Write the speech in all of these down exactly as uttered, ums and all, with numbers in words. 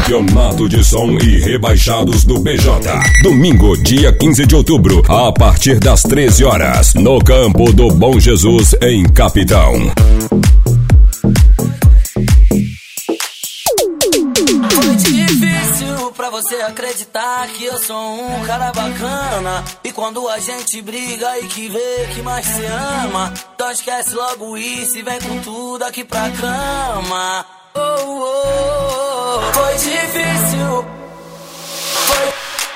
Campeonato de Som e Rebaixados do B J. Domingo, dia quinze de outubro, a partir das treze horas, no campo do Bom Jesus, em Capitão. Foi difícil pra você acreditar que eu sou um cara bacana. E quando a gente briga e que vê que mais se ama, então esquece logo isso e vem com tudo aqui pra cama. Oh, oh, oh, foi difícil. Foi...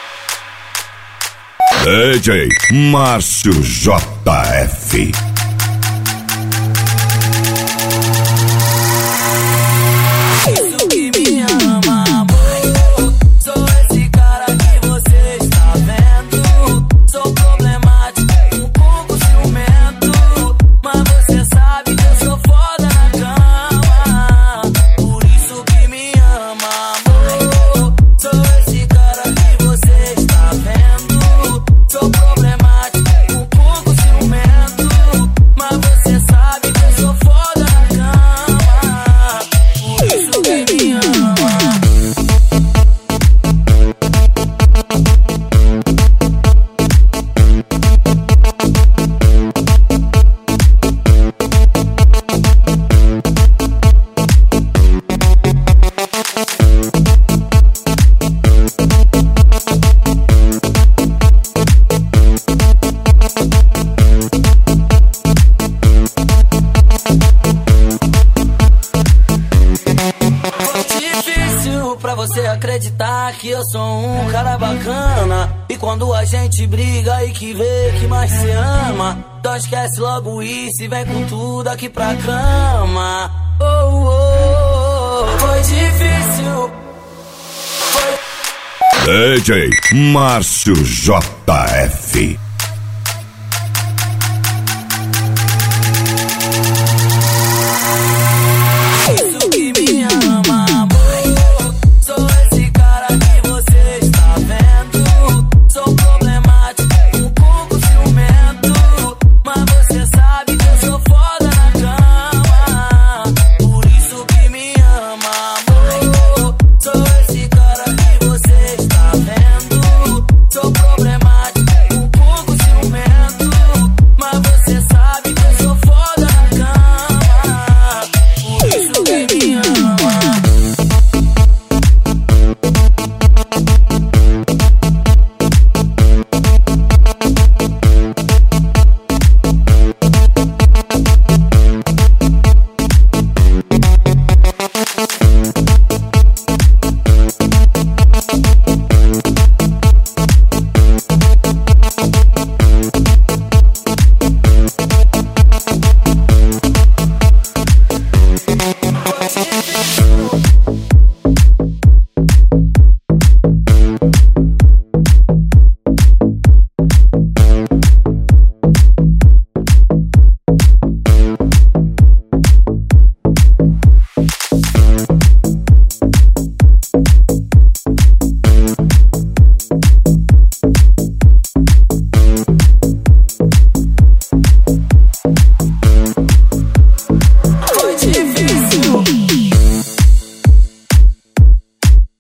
D J Márcio J F. Isso que me ama, amor. Sou esse cara que você está vendo. Sou problemático, um pouco ciumento, mas você sabe que eu sou foda na cama. Por isso que me ama, amor. Sou esse cara que você está vendo. Sou problemático, um pouco ciumento, mas você sabe que eu sou foda na cama. Por isso que me ama. Difícil pra você acreditar que eu sou um cara bacana. E quando a gente briga e que vê que mais se ama, então esquece logo isso e vem com tudo aqui pra cama. Oh, oh, oh, foi difícil. Foi... D J Márcio J F.